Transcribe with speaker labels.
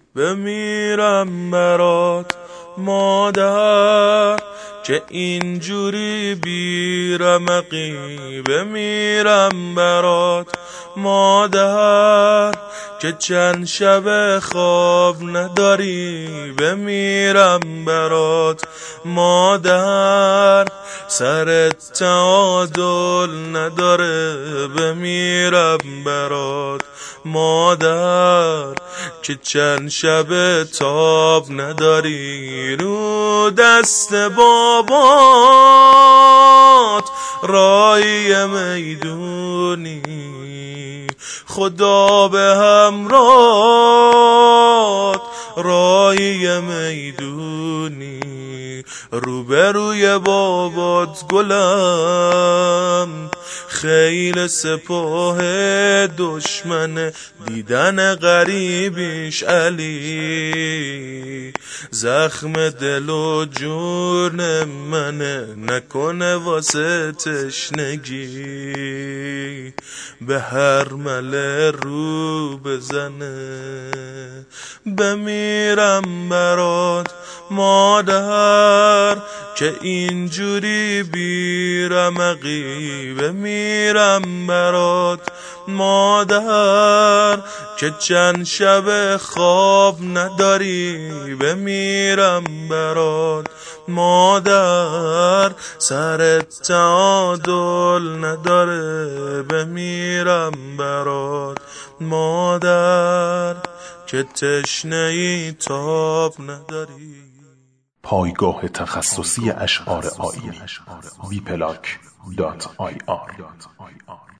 Speaker 1: بمیرم برات مادر که اینجوری بیرمقی. بمیرم برات مادر که چند شب خواب نداری. بمیرم برات مادر سرت تعادل نداره. بمیرم برات مادر که چند شب تاب نداری. رو دست بابات رای میدونی، خدا به همراهت رای میدونی. روبروی بابات گلم خیل سپاه دشمن، دیدن غریبیش علی زخم دل و جون منه. نکنه واسه تشنگی به هر مله رو بزنه. بمیرم برات مادر که اینجوری بیرمقی. بمیرم برات مادر که چند شب خواب نداری. بمیرم برات مادر سرت تعادل نداره. بمیرم برات مادر که تشنه‌ای تاب نداری.
Speaker 2: پایگاه تخصصی اشعار آیینی wplac.ir